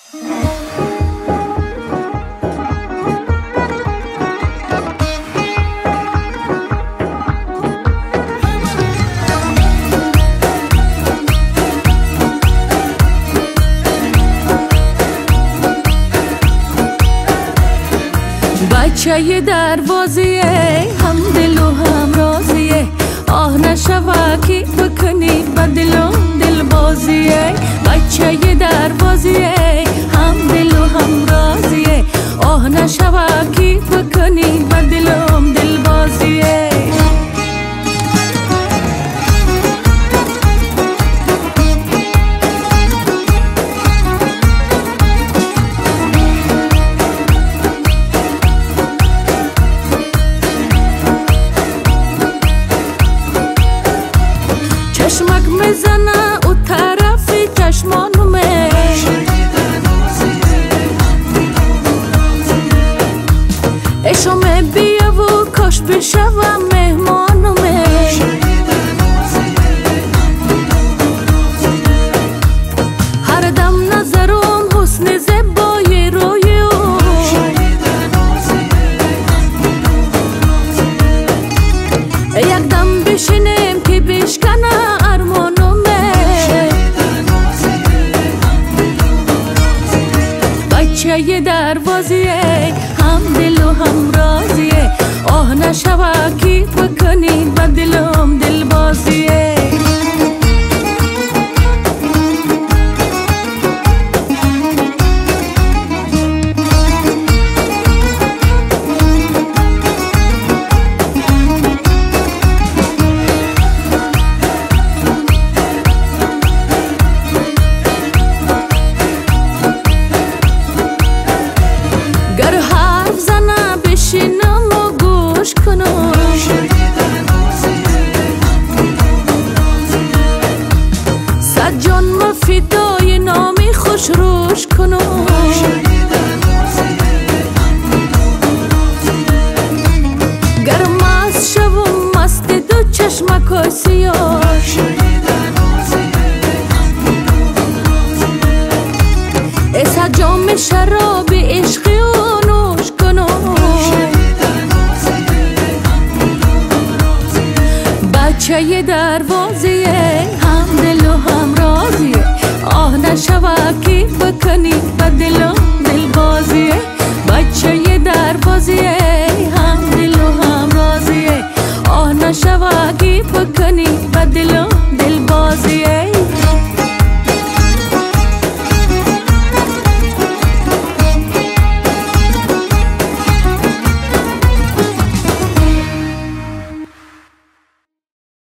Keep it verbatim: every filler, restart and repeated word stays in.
بچه دروازیه هم دل و هم رازیه آه نشوا کی بکنی با دلم دل بازیه بچه دروازیه هم دل و هم رازیه آه نشوا کی بکنی با دلم دل بازیه چشمک میزنه او طرفی چشمانومه اشومه بیا و کاش بشوم مهمانومه هر دم نظرم حسن زبای روی او یک دم بشینم که بشکنه بچه دروازیه هم دل و هم رازیه آه نشوا کی بکنی با دلم دل بازیه بشینم و گوش کنم صد جان ما فدای نامی خوش روش کنم گرم از شوم مست دو چشمکای سیاه ایسا جام شراب عشقی و نوش کنم بچه دروازیه هم دل و هم رازیه آه نشوا کی بکنی با دلم